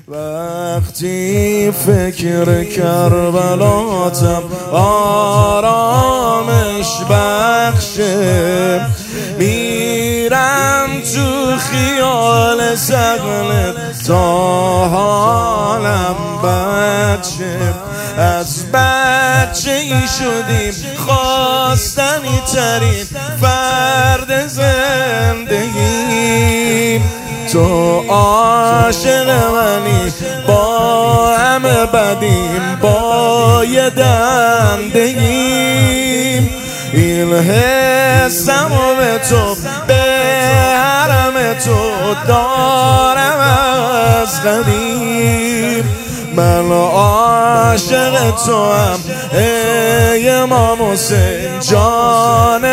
وقتی فکر کربلاتم آرامش بخشه، میرم تو خیال سقلت تا حالم بچه. از بچه ای شدیم خواستنی ترین فرد زندگی. تو عاشق منی با همه بدیم با یه دندگیم. این حسم و به تو به حرم تو دارم از قدیم. من عاشق تو هم ای امام حسین جان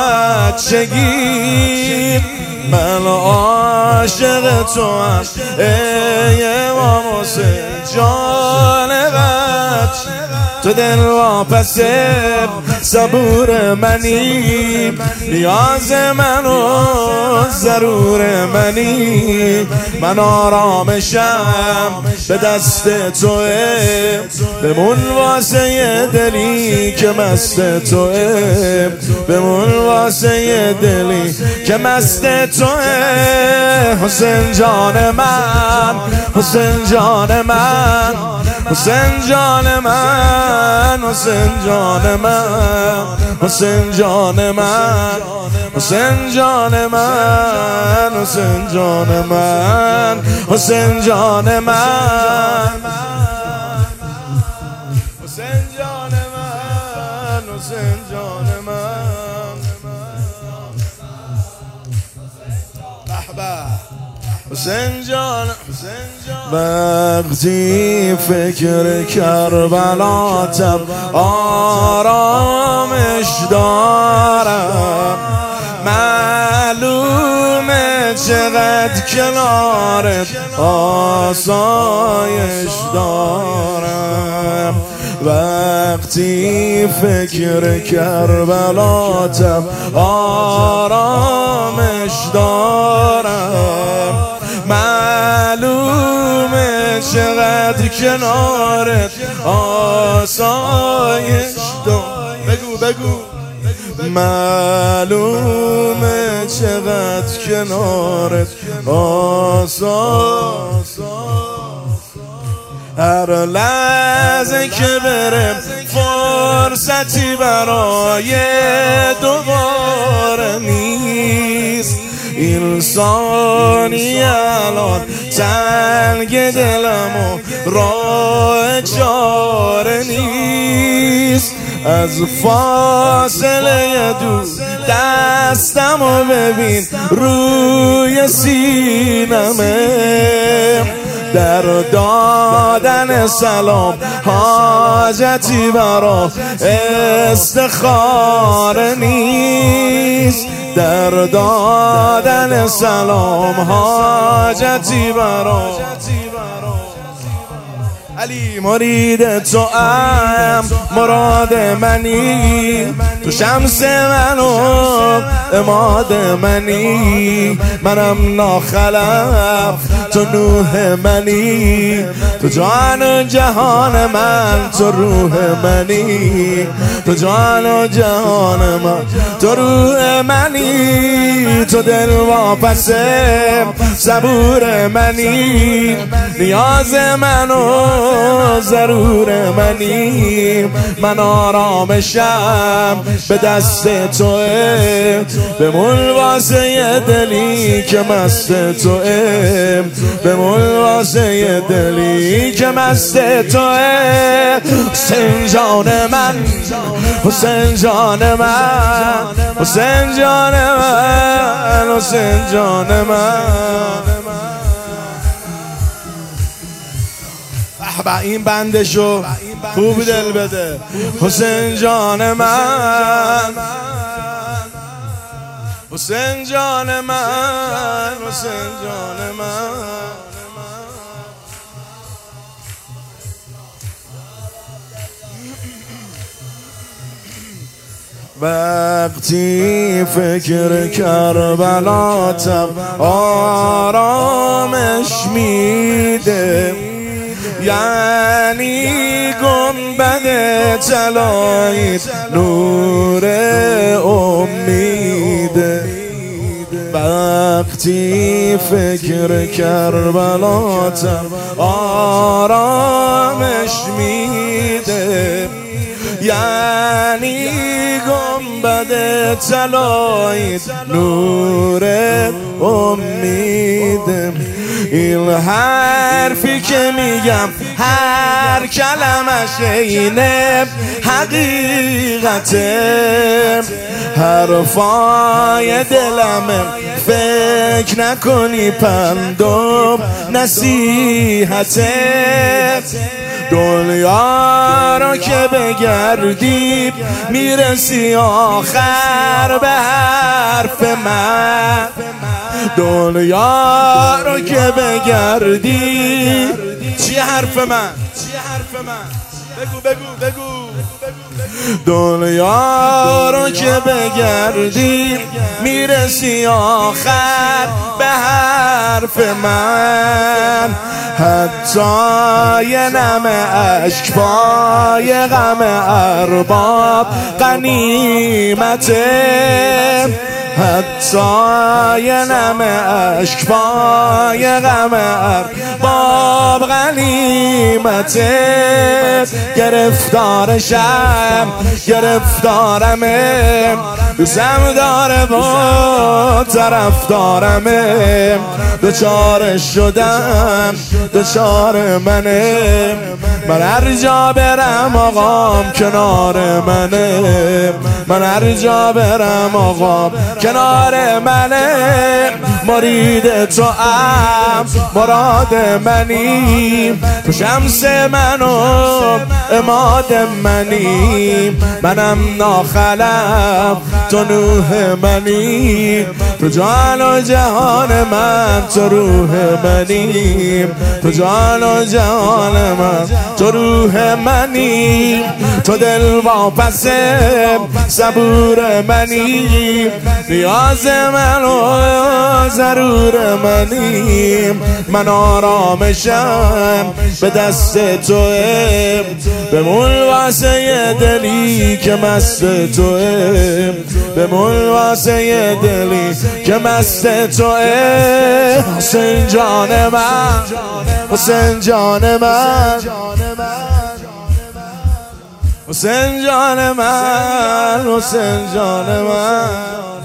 بچگی. من عاشق تو هم ای امام حسین جان بچگی. تو دل واپس صبور منی، نیاز من و ضرور منی. من آرامشم به دست توه، بمون واسه دلی که مست توه. بمون واسه دلی که مست توه. حسین جان من، حسین جان من، حسین جان من، حسین جان من، حسین جان من، حسین جان من، حسین جان من، حسین جان من، حسین جان من، حسین جان من. حسین جان، وقتی فکر کربلاتم آرامش دارم، معلومه چقدر کنارت آسایش دارم. وقتی فکر کربلاتم آرامش دارم، معلومه چقدر کنارت آسایش دارم. بگو بگو. معلومه چقدر کنارت آسایش. هر لحظه که برم فرصتی برای دوباره نیست. این ثانی الان تنگ دلم و راه چاره نیست. از فاصله دور دستم و ببین روی سینمه. در دادن سلام حاجتی برا استخاره نیست. در دادن سلام حاجتی برا. علی مرید تو ام مراد منی، تو شمس من و اماد منی. منم ناخلف تو نوح منی، تو جان و جهان من، تو روح منی. تو جان و جهان من، تو روح منی. تو دل واپس صبور منی، نیاز من و ضرور منی. من آرامشم به دست توه، بمون واسه دلی که مست توه. بمون واسه دلی که مست توه. حسین جان من، حسین جان من، حسین جان من، حسین جان من. با این بندشو خوب دل بده. حسین جان من، حسین جان من، حسین جان من. وقتی فکر کربلاتم آرامش میده، یعنی گنبد طلایی نور امید. وقتی فکر کربلاتم آرامش میده، یعنی گنبد طلایی نور امید. این حرفی که میگم هر کلمش اینه حقیقته، حرفای دلمه فکر نکنی پندم نصیحته. دنیا رو که بگردی میرسی آخر به حرف من. دنیا رو که بگردی چیه حرف من؟ بگو. دنیا رو که بگردی میرسی آخر به حرف من. حتی یه نمه اشک پای غم ارباب غنیمته، حتی یه نمه اشک پای غم ارباب غنیمته. گرفتارشم گرفتارمه، دوستم داره و طرف دارمه. دوچارش شدم دوچار منه، من هر جا برم آقام کنار منه. من هر جا برم آقام کنار منه. مرید تو ام مراد منی، تو شمس من و اماد منی. منم ناخلف تو نوح منی، تو جان و جهان من تو روح منی. تو جان و جهان من تو روح منی. تو دل واپس صبور منی، نیاز من و ضرور منی. من آرامشم به دست توه، بمون واسه دلی که مست توه. بمون واسه دلی که مست توه. حسین جان من، حسین جان من، حسین جان من، حسین جان من.